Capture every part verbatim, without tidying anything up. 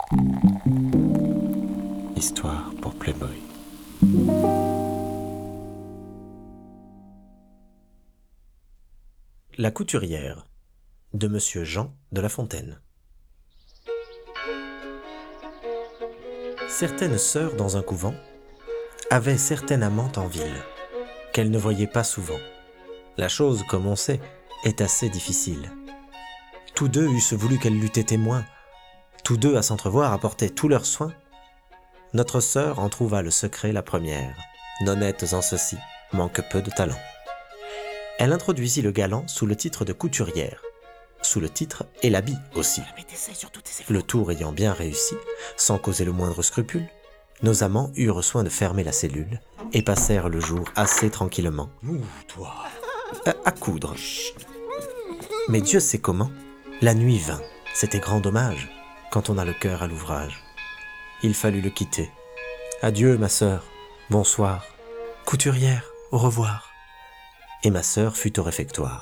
Histoire pour Playboy. La couturière de Monsieur Jean de La Fontaine. Certaines sœurs dans un couvent avaient certaine amante en ville, qu'elles ne voyaient pas souvent. La chose, comme on sait, est assez difficile. Tous deux eussent voulu qu'elle l'eût été moins. Tous deux, à s'entrevoir, apportaient tous leurs soins. Notre sœur en trouva le secret la première. N'honnêtes en ceci, manque peu de talent. Elle introduisit le galant sous le titre de couturière, sous le titre et l'habit aussi. Le tour ayant bien réussi, sans causer le moindre scrupule, nos amants eurent soin de fermer la cellule et passèrent le jour assez tranquillement. Ouh, toi. À, à coudre. Mais Dieu sait comment, la nuit vint. C'était grand dommage, quand on a le cœur à l'ouvrage. Il fallut le quitter. Adieu, ma sœur. Bonsoir. Couturière, au revoir. Et ma sœur fut au réfectoire.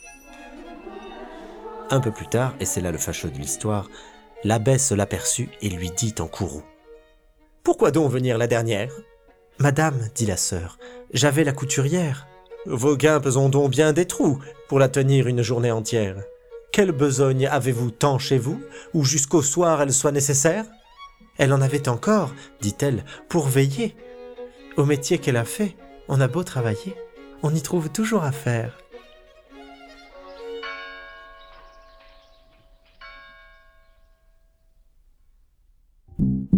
Un peu plus tard, et c'est là le fâcheux de l'histoire, l'abbesse l'aperçut et lui dit en courroux. « Pourquoi donc venir la dernière ?»« Madame, dit la sœur, j'avais la couturière. »« Vos guimpes ont donc bien des trous pour la tenir une journée entière. Quelle besogne avez-vous tant chez vous, où jusqu'au soir elle soit nécessaire ?»« Elle en avait encore, dit-elle, pour veiller. Au métier qu'elle a fait, on a beau travailler, on y trouve toujours à faire. » Thank you.